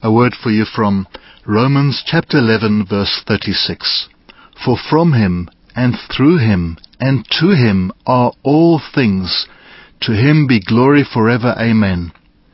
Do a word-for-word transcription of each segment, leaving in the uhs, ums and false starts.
A word for you from Romans chapter eleven, verse thirty-six. For from him, and through him, and to him are all things. To him be glory forever. Amen.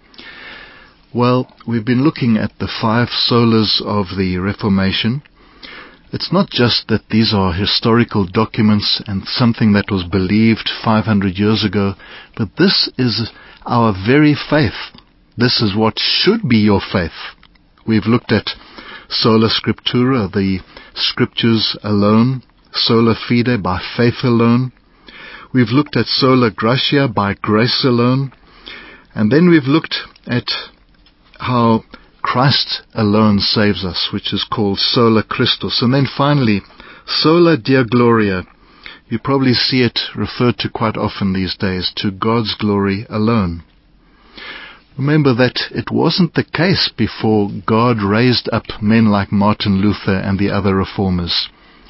Well, we've been looking at the five solas of the Reformation. It's not just that these are historical documents and something that was believed five hundred years ago, but this is our very faith. This is what should be your faith. We've looked at sola scriptura, the scriptures alone, sola fide, by faith alone. We've looked at sola gratia, by grace alone. And then we've looked at how Christ alone saves us, which is called sola Christus. And then finally, sola Deo Gloria. You probably see it referred to quite often these days, to God's glory alone. Remember that it wasn't the case before God raised up men like Martin Luther and the other reformers.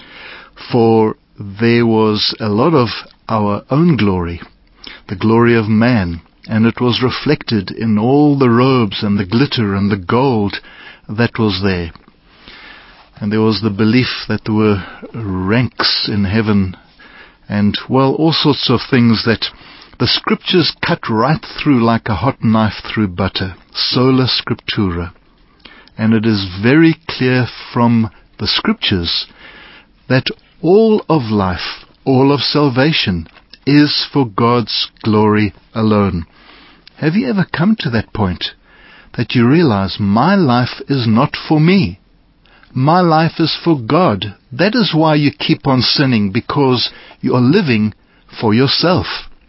For there was a lot of our own glory, the glory of man, and it was reflected in all the robes and the glitter and the gold that was there. And there was the belief that there were ranks in heaven, and, well, all sorts of things that the scriptures cut right through like a hot knife through butter. Sola scriptura. And it is very clear from the scriptures that all of life, all of salvation, is for God's glory alone. Have you ever come to that point that you realize my life is not for me? My life is for God. That is why you keep on sinning, because you are living for yourself.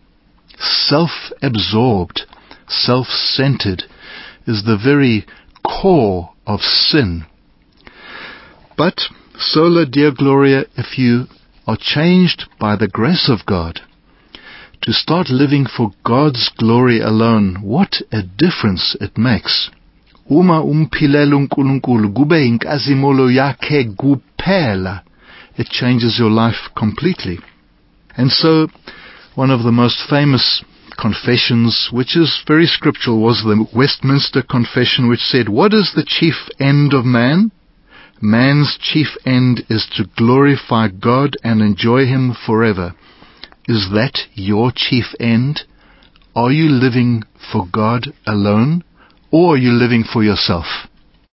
Self-absorbed, self-centered is the very core of sin. But sola Deo Gloria, if you are changed by the grace of God to start living for God's glory alone, what a difference it makes. Uma umphilela uNkulunkulu kube inkazimulo yakhe kuphela. It changes your life completely. And so, one of the most famous confessions, which is very scriptural, was the Westminster Confession, which said, what is the chief end of man? Man's chief end is to glorify God and enjoy Him forever. Is that your chief end? Are you living for God alone, or are you living for yourself?